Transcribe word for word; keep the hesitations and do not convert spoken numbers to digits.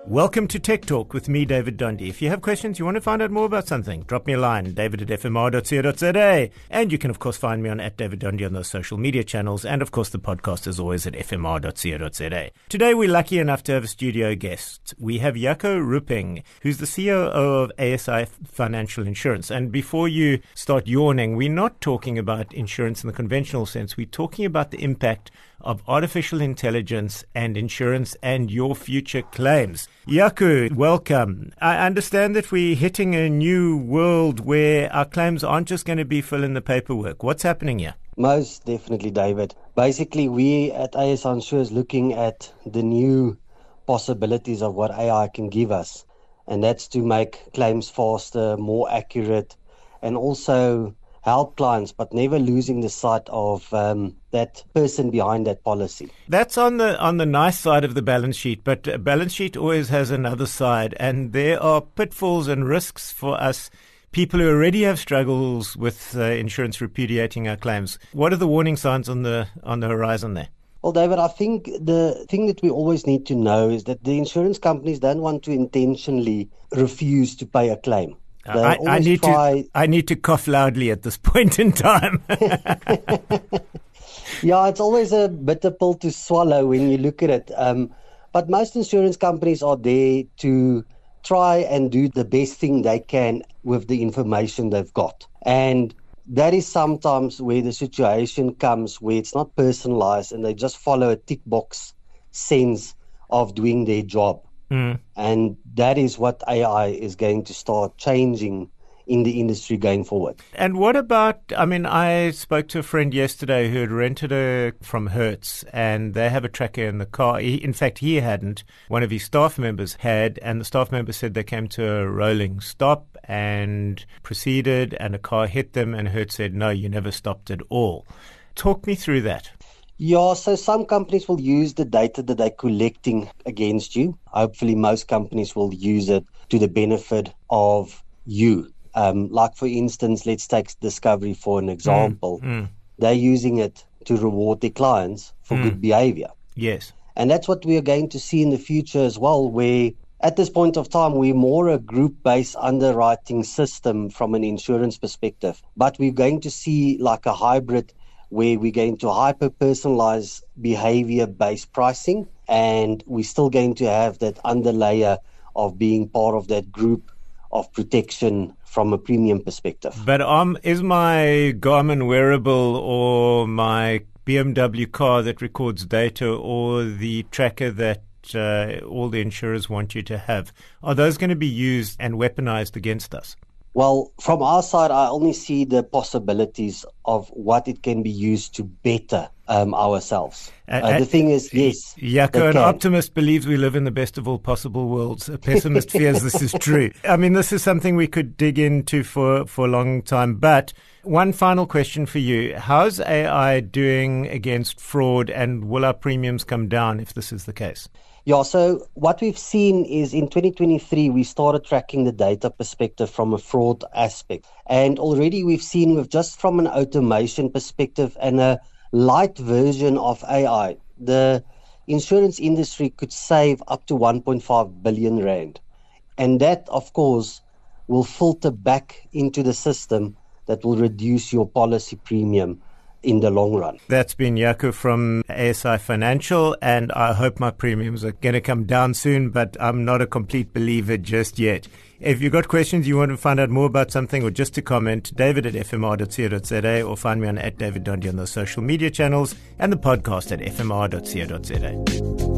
Welcome to Tech Talk with me, David Dondi. If you have questions, you want to find out more about something, drop me a line, david at f m r dot co dot z a. And you can, of course, find me on at David Dondi on those social media channels. And, of course, the podcast is always at f m r dot co dot z a. Today, we're lucky enough to have a studio guest. We have Jaco Rupping, who's the C O O of A S I Financial Insurance. And before you start yawning, we're not talking about insurance in the conventional sense. We're talking about the impact of artificial intelligence and insurance and your future claims. Jaco, welcome. I understand that we're hitting a new world where our claims aren't just going to be fill in the paperwork. What's happening here? Most definitely, David. Basically, we at A S I Insurance looking at the new possibilities of what A I can give us. And that's to make claims faster, more accurate, and also help clients, but never losing the sight of um, that person behind that policy. That's on the on the nice side of the balance sheet, but a balance sheet always has another side, and there are pitfalls and risks for us people who already have struggles with uh, insurance repudiating our claims. What are the warning signs on the on the horizon there? Well, David, I think the thing that we always need to know is that the insurance companies don't want to intentionally refuse to pay a claim. I, I need try... to I need to cough loudly at this point in time. Yeah, it's always a bitter pill to swallow when you look at it. Um, but most insurance companies are there to try and do the best thing they can with the information they've got. And that is sometimes where the situation comes where it's not personalized and they just follow a tick box sense of doing their job. Mm. And that is what A I is going to start changing in the industry going forward. And what about, I mean, I spoke to a friend yesterday who had rented a from Hertz, and they have a tracker in the car. He, in fact, he hadn't. One of his staff members had, and the staff member said they came to a rolling stop and proceeded, and a car hit them, and Hertz said, no, you never stopped at all. Talk me through that. Yeah, so some companies will use the data that they're collecting against you. Hopefully, most companies will use it to the benefit of you. Um, like, for instance, let's take Discovery for an example. Mm, mm. They're using it to reward their clients for mm. good behavior. Yes. And that's what we are going to see in the future as well, where at this point of time, we're more a group-based underwriting system from an insurance perspective. But we're going to see like a hybrid where we're going to hyper-personalize behavior-based pricing, and we're still going to have that underlayer of being part of that group of protection from a premium perspective. But um, is my Garmin wearable or my B M W car that records data or the tracker that uh, all the insurers want you to have, are those going to be used and weaponized against us? Well, from our side, I only see the possibilities of what it can be used to better um, ourselves. Uh, uh, the thing is, yes. Jaco, an optimist believes we live in the best of all possible worlds. A pessimist fears this is true. I mean, this is something we could dig into for, for a long time. But one final question for you. How's A I doing against fraud, and will our premiums come down if this is the case? Yeah, so what we've seen is in twenty twenty-three, we started tracking the data perspective from a fraud aspect. And already we've seen with just from an automation perspective and a light version of A I, the insurance industry could save up to one point five billion rand. And that, of course, will filter back into the system that will reduce your policy premium in the long run. That's been Jaco from A S I Financial, and I hope my premiums are going to come down soon, but I'm not a complete believer just yet. If you've got questions, you want to find out more about something or just to comment, david at f m r dot co dot z a, or find me on at David Dondi on those social media channels and the podcast at f m r dot co dot z a.